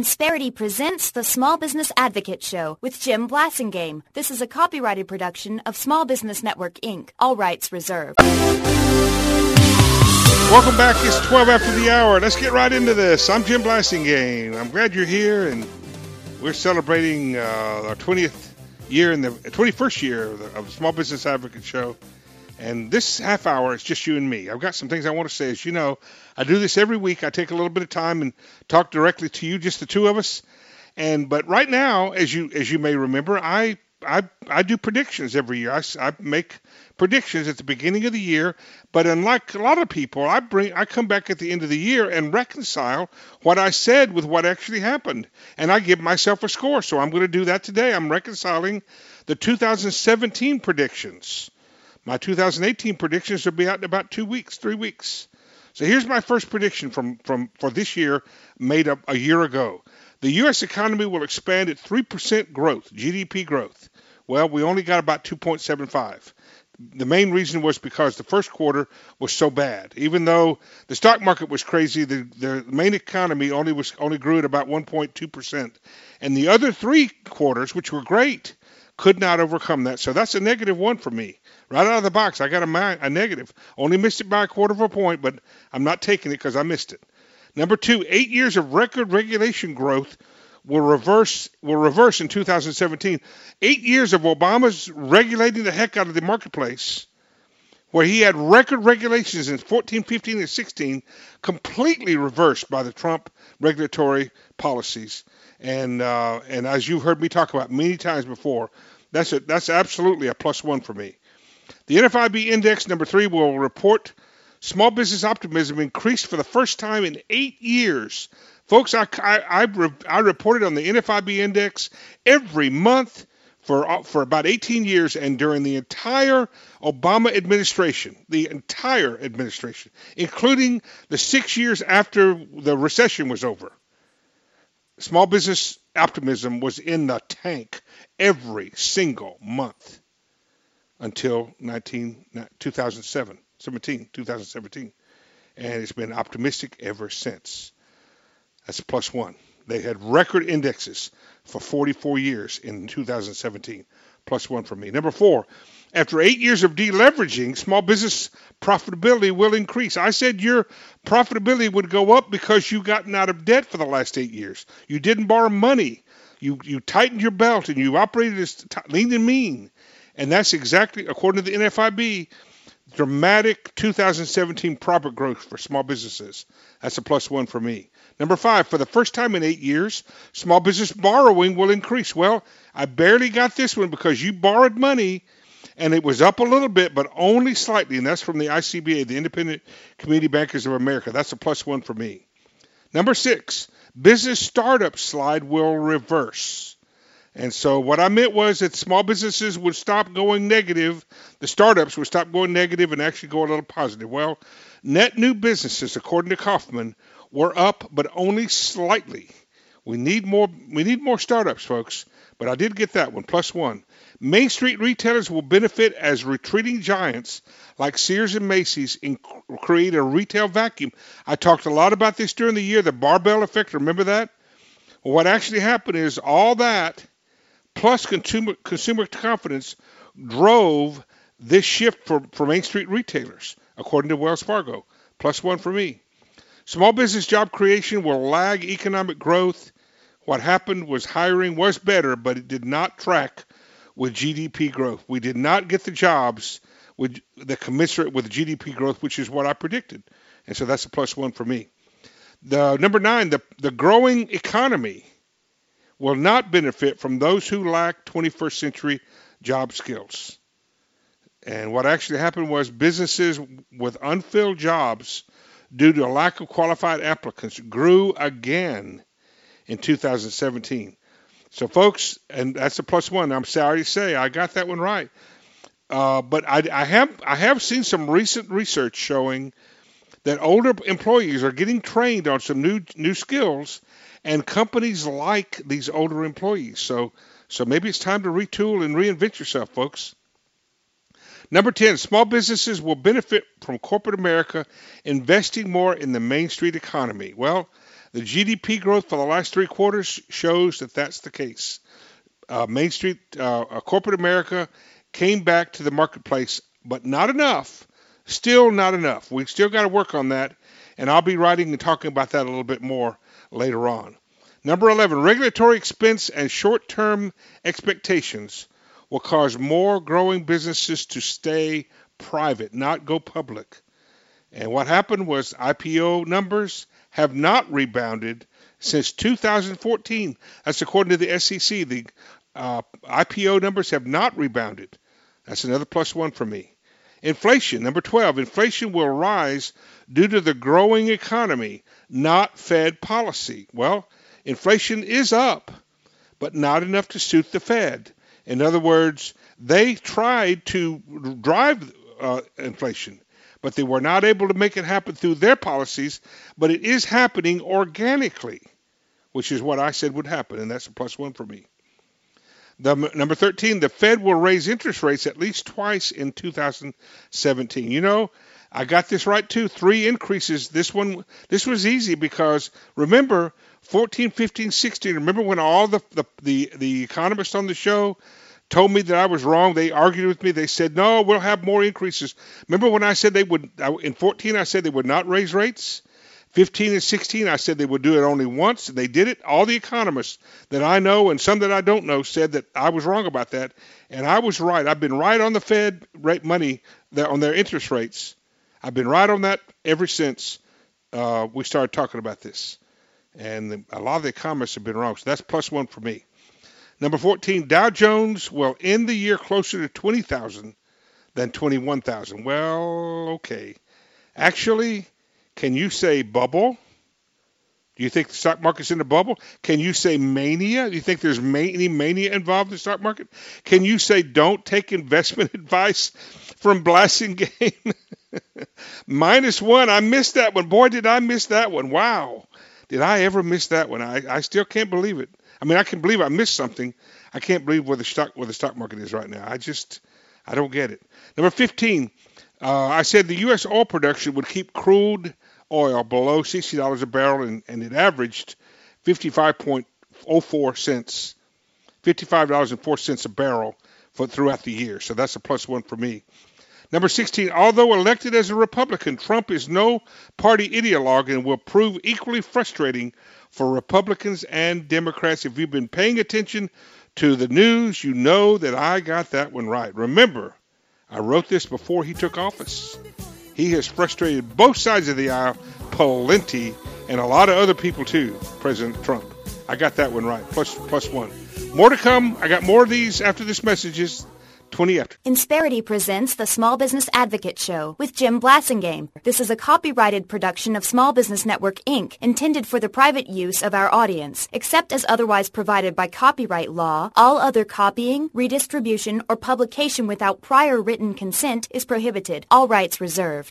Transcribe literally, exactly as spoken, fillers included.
Insperity presents the Small Business Advocate Show with Jim Blasingame. This is a copyrighted production of Small Business Network, Incorporated. All rights reserved. Welcome back. It's twelve after the hour. Let's get right into this. I'm Jim Blasingame. I'm glad you're here, and we're celebrating uh, our twentieth year in the twenty-first year of the, of the Small Business Advocate Show. And this half hour is just you and me. I've got some things I want to say. As you know, I do this every week. I take a little bit of time and talk directly to you, just the two of us. And but right now, as you as you may remember, I I I do predictions every year. I, I make predictions at the beginning of the year. But unlike a lot of people, I bring I come back at the end of the year and reconcile what I said with what actually happened, and I give myself a score. So I'm going to do that today. I'm reconciling the two thousand seventeen predictions. My two thousand eighteen predictions will be out in about two weeks, three weeks. So here's my first prediction from, from for this year, made up a year ago. The U S economy will expand at three percent growth, G D P growth. Well, we only got about two point seven five. The main reason was because the first quarter was so bad. Even though the stock market was crazy, the, the main economy only was only grew at about one point two percent. And the other three quarters, which were great, could not overcome that. So that's a negative one for me. Right out of the box, I got a, a negative. Only missed it by a quarter of a point, but I'm not taking it because I missed it. Number two, eight years of record regulation growth will reverse will reverse in two thousand seventeen. Eight years of Obama's regulating the heck out of the marketplace, where he had record regulations in fourteen, fifteen, and sixteen, completely reversed by the Trump regulatory policies. And uh, and as you've heard me talk about many times before, that's a, that's absolutely a plus one for me. The N F I B index, number three, will report small business optimism increased for the first time in eight years. Folks, I, I, I, re, I reported on the N F I B index every month for for about eighteen years, and during the entire Obama administration, the entire administration, including the six years after the recession was over, small business optimism was in the tank every single month until nineteen, two thousand seven, seventeen, two thousand seventeen. And it's been optimistic ever since. That's a plus one. They had record indexes for forty-four years in two thousand seventeen. Plus one for me. Number four, after eight years of deleveraging, small business profitability will increase. I said your profitability would go up because you've gotten out of debt for the last eight years. You didn't borrow money. You you tightened your belt and you operated as t- lean and mean. And that's exactly, according to the N F I B, dramatic two thousand seventeen profit growth for small businesses. That's a plus one for me. Number five, for the first time in eight years, small business borrowing will increase. Well, I barely got this one because you borrowed money and it was up a little bit, but only slightly. And that's from the I C B A, the Independent Community Bankers of America. That's a plus one for me. Number six, business startup slide will reverse. And so what I meant was that small businesses would stop going negative. The startups would stop going negative and actually go a little positive. Well, net new businesses, according to Kaufman, were up, but only slightly. We need more. We need more startups, folks. But I did get that one, plus one. Main Street retailers will benefit as retreating giants like Sears and Macy's in, create a retail vacuum. I talked a lot about this during the year, the barbell effect. Remember that? Well, what actually happened is all that plus consumer consumer confidence drove this shift for, for Main Street retailers, according to Wells Fargo. Plus one for me. Small business job creation will lag economic growth. What happened was hiring was better, but it did not track with G D P growth. We did not get the jobs with the commensurate with G D P growth, which is what I predicted. And so that's a plus one for me. The number nine, the, the growing economy will not benefit from those who lack twenty-first century job skills. And what actually happened was businesses with unfilled jobs due to a lack of qualified applicants grew again in two thousand seventeen. So, folks, and that's a plus one. I'm sorry to say I got that one right. Uh, but I, I have I have seen some recent research showing that older employees are getting trained on some new new skills, and companies like these older employees. So, so maybe it's time to retool and reinvent yourself, folks. Number ten, small businesses will benefit from corporate America investing more in the Main Street economy. Well, The G D P growth for the last three quarters shows that that's the case. Uh, Main Street, uh, uh, corporate America came back to the marketplace, but not enough. Still not enough. We've still got to work on that, and I'll be writing and talking about that a little bit more later on. Number eleven, regulatory expense and short-term expectations will cause more growing businesses to stay private, not go public. And what happened was I P O numbers have not rebounded since two thousand fourteen. That's according to the S E C. The uh, I P O numbers have not rebounded. That's another plus one for me. Inflation, number twelve. Inflation will rise due to the growing economy, not Fed policy. Well, inflation is up, but not enough to suit the Fed. In other words, they tried to drive uh, inflation, but they were not able to make it happen through their policies, but it is happening organically, which is what I said would happen, and that's a plus one for me. The, number thirteen, the Fed will raise interest rates at least twice in two thousand seventeen. You know, I got this right too. Three increases. This one, this was easy because remember, fourteen, fifteen, sixteen. Remember when all the, the, the, the economists on the show told me that I was wrong? They argued with me. They said, no, we'll have more increases. Remember when I said they would, in fourteen, I said they would not raise rates? fifteen and sixteen, I said they would do it only once. They did it. All the economists that I know and some that I don't know said that I was wrong about that. And I was right. I've been right on the Fed rate money, on their interest rates. I've been right on that ever since uh, we started talking about this. And the, a lot of the economists have been wrong. So that's plus one for me. Number fourteen, Dow Jones will end the year closer to twenty thousand than twenty-one thousand. Well, okay. Actually, can you say bubble? Do you think the stock market's in a bubble? Can you say mania? Do you think there's any mania involved in the stock market? Can you say don't take investment advice from Blasting Game? Minus one. I missed that one. Boy, did I miss that one. Wow. Did I ever miss that one? I, I still can't believe it. I mean, I can believe I missed something. I can't believe where the stock where the stock market is right now. I just, I don't get it. Number fifteen. Uh, I said the U S oil production would keep crude oil below sixty dollars a barrel, and, and it averaged fifty-five point oh four cents, fifty-five dollars and four cents a barrel for throughout the year. So that's a plus one for me. Number sixteen, although elected as a Republican, Trump is no party ideologue and will prove equally frustrating for Republicans and Democrats. If you've been paying attention to the news, you know that I got that one right. Remember, I wrote this before he took office. He has frustrated both sides of the aisle plenty, and a lot of other people too, President Trump. I got that one right, plus plus one. More to come. I got more of these after this messages. twenty after. Insperity presents the Small Business Advocate Show with Jim Blasingame. This is a copyrighted production of Small Business Network, Incorporated, intended for the private use of our audience. Except as otherwise provided by copyright law, all other copying, redistribution, or publication without prior written consent is prohibited. All rights reserved.